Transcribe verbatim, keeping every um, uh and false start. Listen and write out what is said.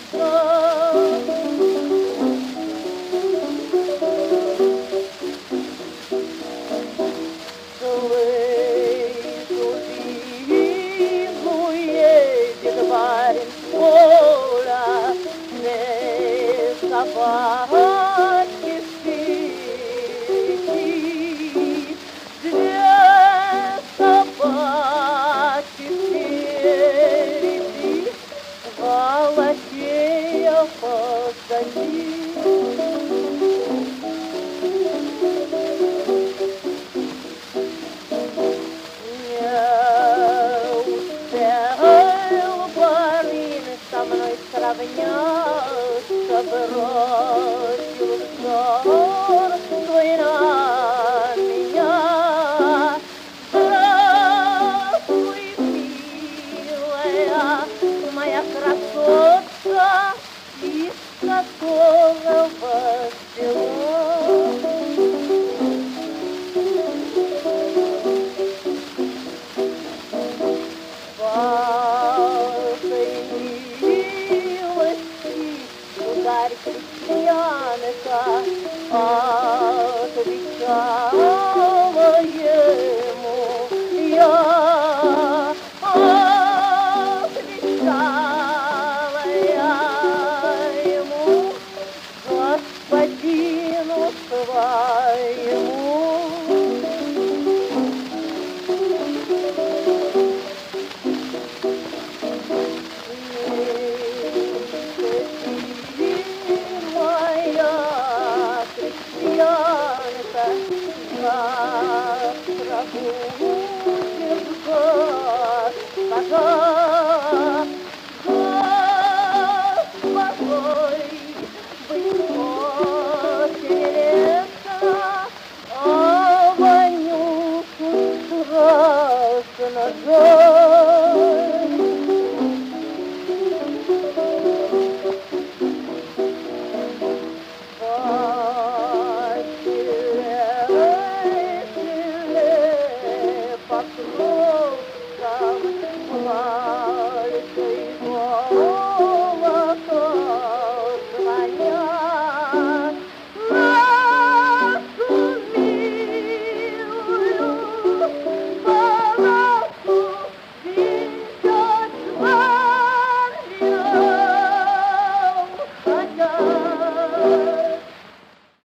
собаки впереди, две собаки впереди, два лакея позади. Не успел барин со мной сравняться, бросил взор свой на меня. Здравствуй, милая, моя красотка, из которого село. Ударь, крестьянка, отвечала ему я, отвечала я ему, господину своему. Завтра будет год,